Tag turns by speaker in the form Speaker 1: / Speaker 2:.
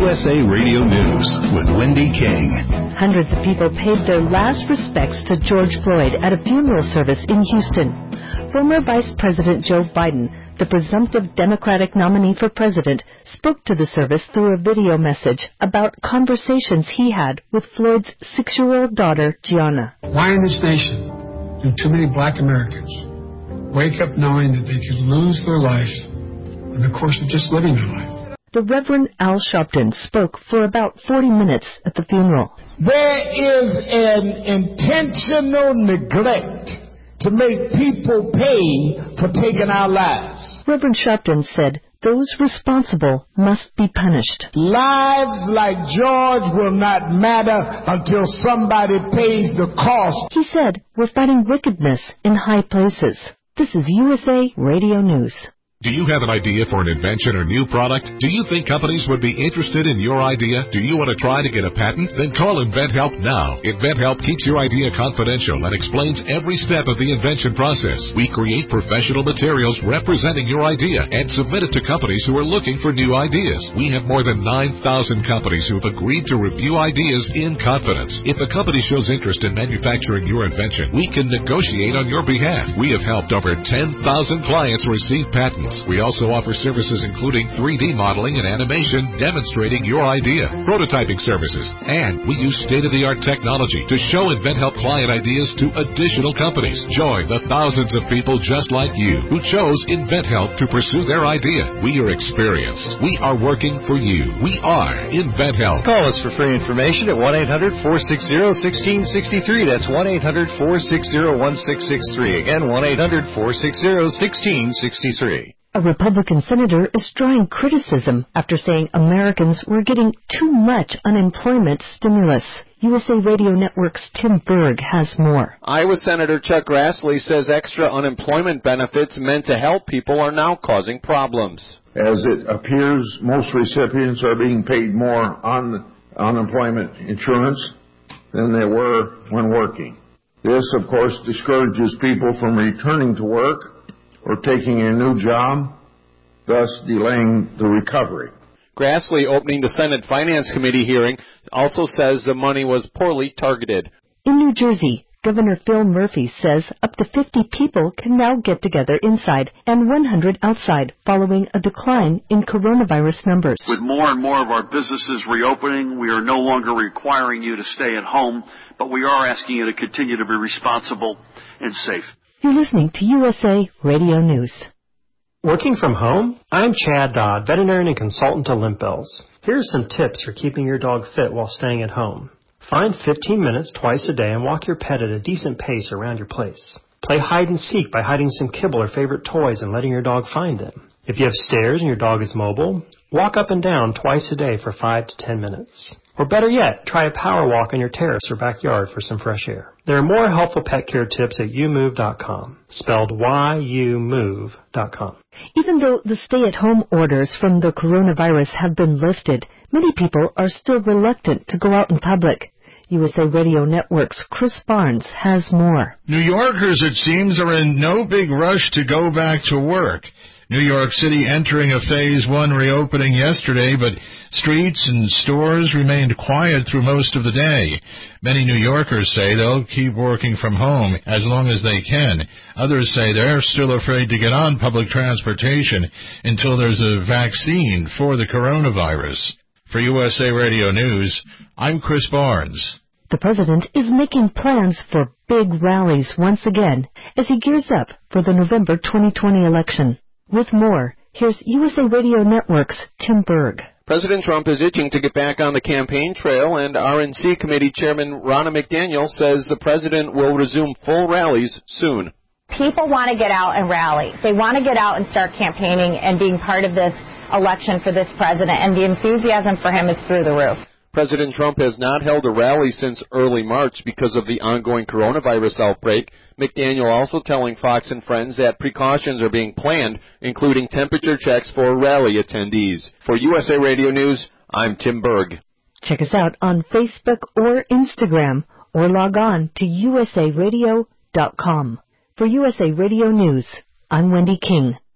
Speaker 1: USA Radio News with Wendy King.
Speaker 2: Hundreds of people paid their last respects to George Floyd at a funeral service in Houston. Former Vice President Joe Biden, the presumptive Democratic nominee for president, spoke to the service through a video message about conversations he had with Floyd's 6-year-old daughter, Gianna.
Speaker 3: Why in this nation do too many black Americans wake up knowing that they could lose their life in the course of just living their life?
Speaker 2: The Reverend Al Sharpton spoke for about 40 minutes at the funeral.
Speaker 4: There is an intentional neglect to make people pay for taking our lives.
Speaker 2: Reverend Sharpton said those responsible must be punished.
Speaker 4: Lives like George will not matter until somebody pays the cost.
Speaker 2: He said we're fighting wickedness in high places. This is USA Radio News.
Speaker 5: Do you have an idea for an invention or new product? Do you think companies would be interested in your idea? Do you want to try to get a patent? Then call InventHelp now. InventHelp keeps your idea confidential and explains every step of the invention process. We create professional materials representing your idea and submit it to companies who are looking for new ideas. We have more than 9,000 companies who have agreed to review ideas in confidence. If a company shows interest in manufacturing your invention, we can negotiate on your behalf. We have helped over 10,000 clients receive patents. We also offer services including 3D modeling and animation demonstrating your idea, prototyping services, and we use state-of-the-art technology to show InventHelp client ideas to additional companies. Join the thousands of people just like you who chose InventHelp to pursue their idea. We are experienced. We are working for you. We are InventHelp.
Speaker 6: Call us for free information at 1-800-460-1663. That's 1-800-460-1663. Again, 1-800-460-1663.
Speaker 2: A Republican senator is drawing criticism after saying Americans were getting too much unemployment stimulus. USA Radio Network's Tim Berg has more.
Speaker 7: Iowa Senator Chuck Grassley says extra unemployment benefits meant to help people are now causing problems.
Speaker 8: As it appears, most recipients are being paid more on unemployment insurance than they were when working. This, of course, discourages people from returning to work or taking a new job, thus delaying the recovery.
Speaker 7: Grassley, opening the Senate Finance Committee hearing, also says the money was poorly targeted.
Speaker 2: In New Jersey, Governor Phil Murphy says up to 50 people can now get together inside and 100 outside following a decline in coronavirus numbers.
Speaker 9: With more and more of our businesses reopening, we are no longer requiring you to stay at home, but we are asking you to continue to be responsible and safe.
Speaker 2: You're listening to USA Radio News.
Speaker 10: Working from home? I'm Chad Dodd, veterinarian and consultant to Limp Bells. Here's some tips for keeping your dog fit while staying at home. Find 15 minutes twice a day and walk your pet at a decent pace around your place. Play hide and seek by hiding some kibble or favorite toys and letting your dog find them. If you have stairs and your dog is mobile, walk up and down twice a day for 5 to 10 minutes. Or better yet, try a power walk on your terrace or backyard for some fresh air. There are more helpful pet care tips at youmove.com, spelled YOUMOVE.com.
Speaker 2: Even though the stay-at-home orders from the coronavirus have been lifted, many people are still reluctant to go out in public. USA Radio Network's Chris Barnes has more.
Speaker 11: New Yorkers, it seems, are in no big rush to go back to work. New York City entering a Phase 1 reopening yesterday, but streets and stores remained quiet through most of the day. Many New Yorkers say they'll keep working from home as long as they can. Others say they're still afraid to get on public transportation until there's a vaccine for the coronavirus. For USA Radio News, I'm Chris Barnes.
Speaker 2: The president is making plans for big rallies once again as he gears up for the November 2020 election. With more, here's USA Radio Network's Tim Berg.
Speaker 7: President Trump is itching to get back on the campaign trail, and RNC Committee Chairman Ronna McDaniel says the president will resume full rallies soon.
Speaker 12: People want to get out and rally. They want to get out and start campaigning and being part of this election for this president, and the enthusiasm for him is through the roof.
Speaker 7: President Trump has not held a rally since early March because of the ongoing coronavirus outbreak. McDaniel also telling Fox and Friends that precautions are being planned, including temperature checks for rally attendees. For USA Radio News, I'm Tim Berg.
Speaker 2: Check us out on Facebook or Instagram, or log on to usaradio.com. For USA Radio News, I'm Wendy King.